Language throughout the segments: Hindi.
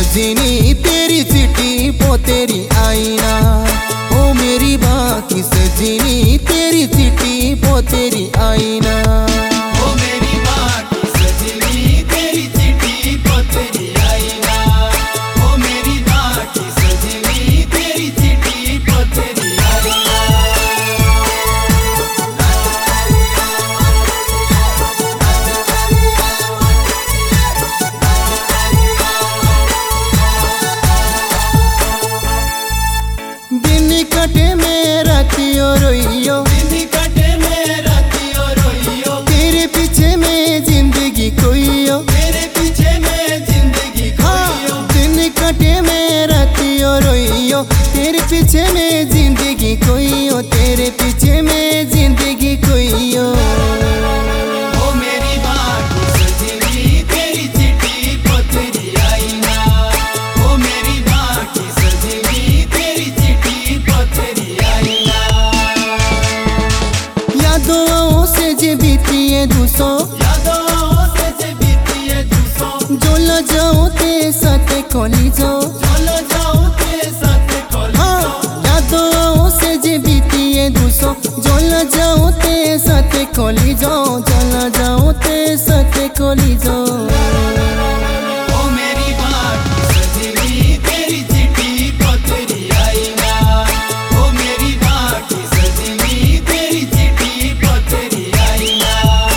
सजनी तेरी चिट्ठी पो तेरी आईना, ओ मेरी बाकी सजनी तेरी चिट्ठी पो तेरी आईना, ओ मेरी बाकी सजनी तेरी चिट्ठी पो तेरी आईना, ओ मेरी बाकी सजनी तेरी चिट्ठी पो तेरी आईना। दिन कटे में रातियो रोइयो, दिन कटे में रातियो रोइयो, तेरे पीछे में जिंदगी खोइयो, तेरे पीछे में जिंदगी खोइयो। दिन कटे में रातियो रोइयो, तेरे पीछे में जिंदगी खोइयो, तेरे पीछे में जिंदगी खोइयो। ओ मेरी बाकी सजनी तेरी चिट्ठी पो तेरी आईना, ओ मेरी बाकी सजनी तेरी चिट्ठी पो तेरी आईना। यादों से जे बीती है दूसों, यादों से जे बीती है दूसों, जो ल जाओ ते साथ खोली जाओ, चलो जाओ ते साथ खोली जाओ। यादों से जे बीती है दूसों, जो ल जाओ ते साथ खोली जाओ, चल जाओ ते साथ खोली जाओ। ओ मेरी बाकी सजनी तेरी चिट्ठी पो तेरी आईना, ओ मेरी बाकी सजनी तेरी चिट्ठी पो तेरी आईना।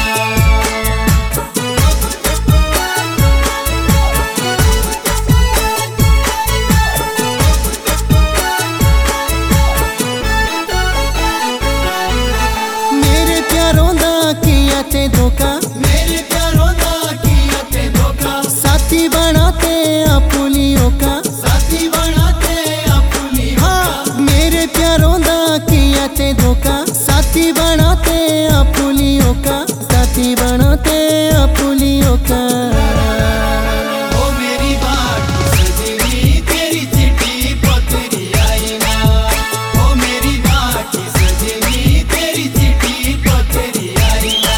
मेरे प्यारों दा किया ते धोखा, मेरे प्यारों दा किया ते धोखा, साथी बनाते अपुलियों का, साथी बनाते अपनी हाँ मेरे प्यारों दा किया ते धोखा, साथी बनाते अपुलियों का, साथी बनाते अपुलियों का। ओ मेरी बाकी सजनी तेरी चिट्ठी पो तेरी आईना, ओ मेरी बाकी सजनी तेरी चिट्ठी पो तेरी आईना।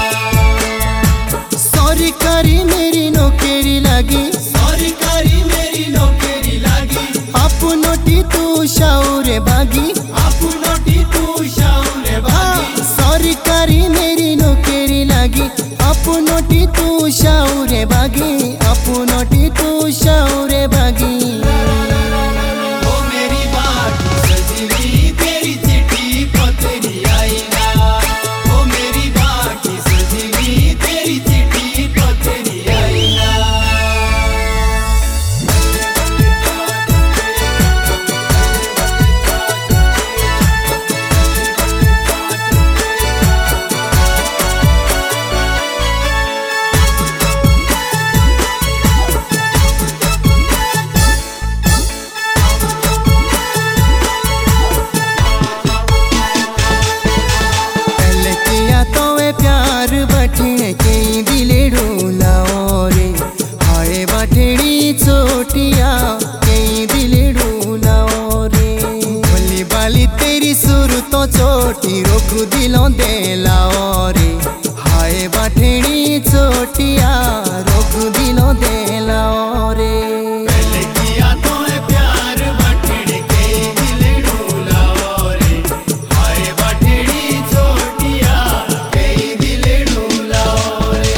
सरकारी मेरी नौकरी लगी, सरकारी मेरी नौकरी लागी, अपनोटी तू शाऊरे भागी, अपनोटी तू शाऊरे भागी। सरकारी मेरी नौकरी लगी, अपनोटी तू शाऊरे भागी, अपनोटी तू शाऊरे भागी। ओ मेरी बाकी सजनी तेरी चिट्ठी पो तेरी आईना, ओ मेरी बाकी सजनी तेरी चिट्ठी पो तेरी आईना। पहले किया तो वे प्यार बठे कई दिले ढूंढाओ रे, हाय बठड़ी चोटिया कई दिले ढूंढाओ रे, भली बाली तेरी सुर तो चोटी रोक दिलों दे लाओ रे, हाय बठड़ी चोटिया रोक दिलों दे लाओ रे। पहले किया तो है प्यार बठड़ी के दिल ढूंढाओ रे, हाय बठड़ी चोटिया कई दिल ढूंढाओ रे।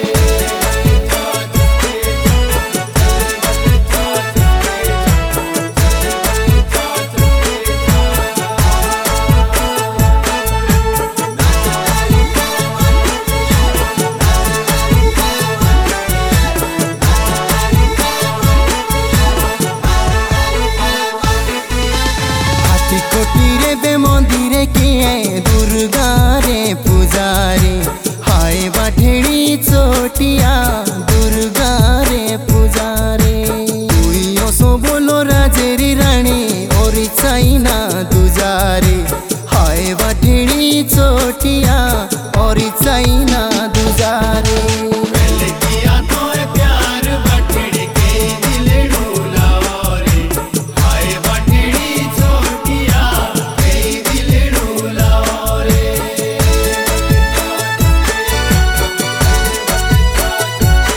कोटी रे बे मंदिरे किए दुर्गा रे पुजारी, हाय बाठड़ी चोटिया दुर्गा रे पुजारी। तुइयो सो बोलो राजेरी रानी और चाइना दुजारी, हाय बाठड़ी चोटिया और चाइना दुजारी। पहले किया तो है प्यार बठड़ी के दिल ढूंढाओ रे, हाय बठड़ी चोटिया कई दिल ढूंढाओ रे।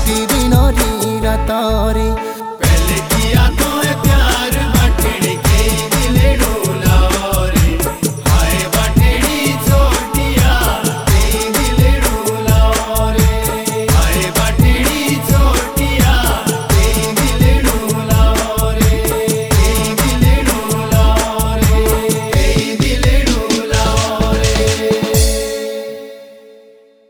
ପ୍ରତିଦିନ ରାତରେ